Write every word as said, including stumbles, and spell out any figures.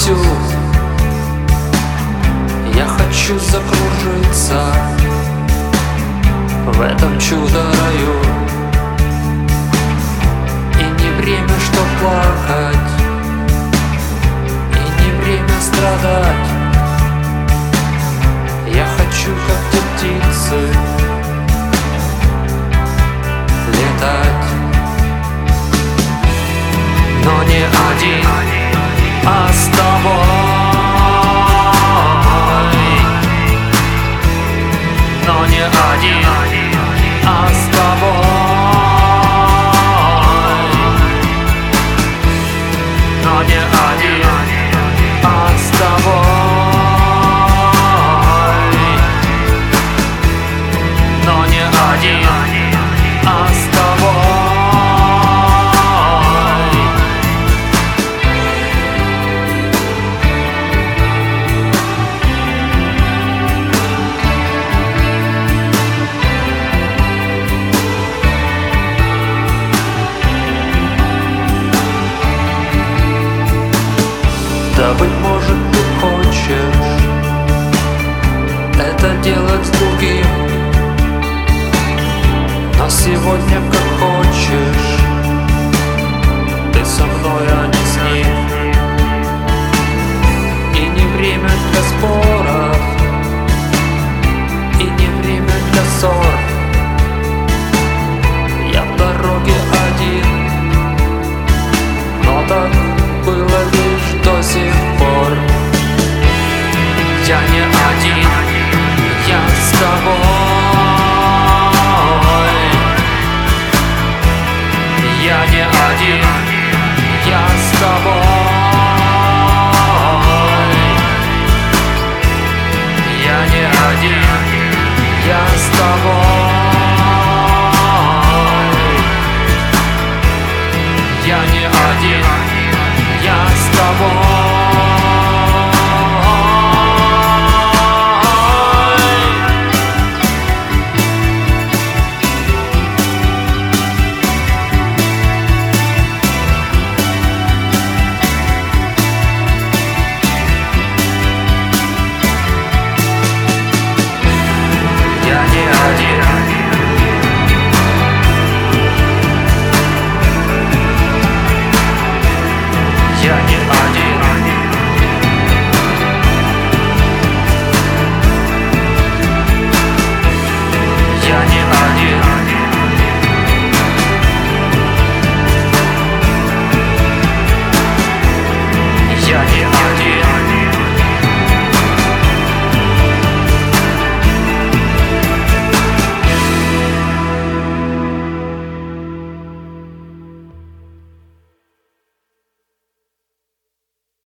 вовсю. Я хочу закружиться в этом чудо-раю. И не время, что плакать, и не время страдать. Я хочу, как те птицы, летать. Но не один, а с тобой. Но не один, а с тобой. Но не один, а с тобой. Но не один, а с тобой. Да, быть может, ты хочешь это делать с другим, но сегодня как хочешь, ты со мной, а не с ним. И не время для споров, и не время для ссор.